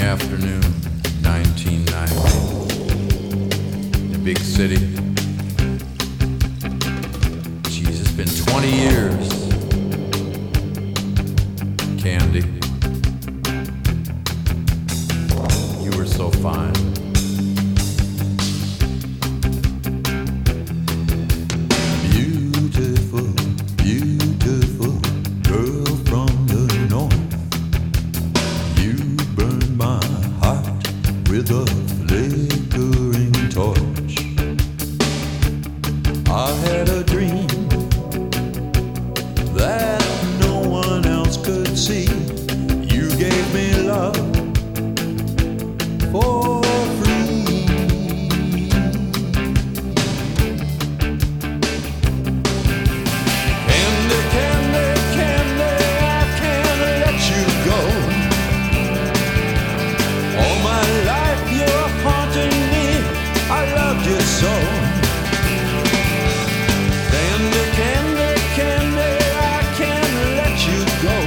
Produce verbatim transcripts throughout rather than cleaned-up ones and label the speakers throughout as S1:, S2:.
S1: afternoon, nineteen ninety, in a big city. Jeez, it's been twenty years. Candy, you were so fine.
S2: Beautiful, beautiful girl from the north. You burn my heart with a flickering torch. I had a dream that no one else could see. You gave me love for free. Candy, candy, candy, I can't let you go. All my life you're haunting me, I loved you so. Candy, candy, candy, I can't let you go.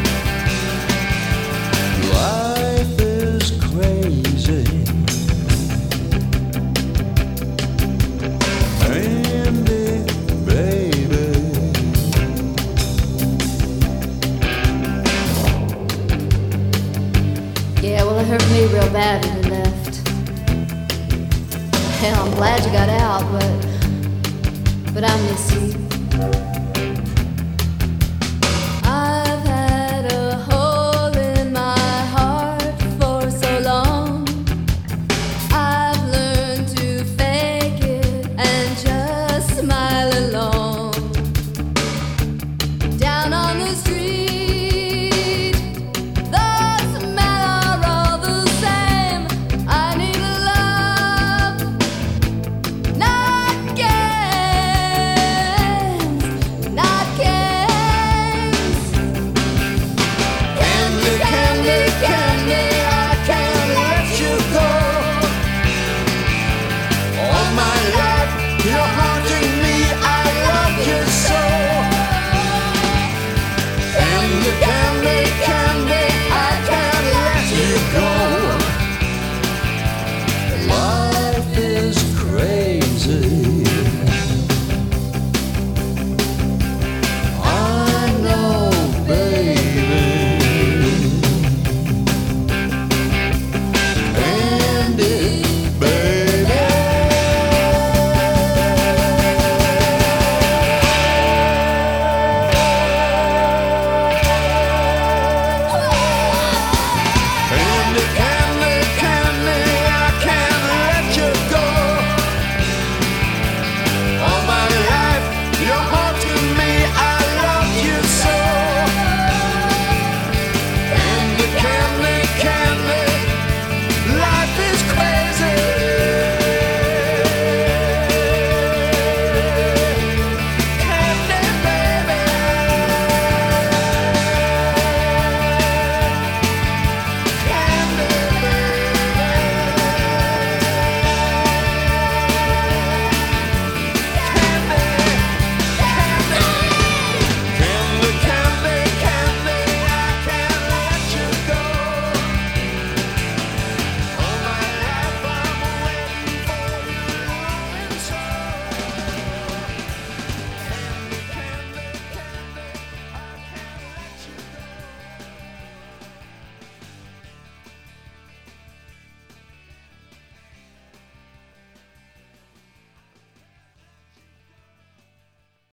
S2: Life is crazy. Candy, baby.
S3: Yeah, well, it hurt me real bad when you left. Hell, I'm glad you got out, but but I miss you.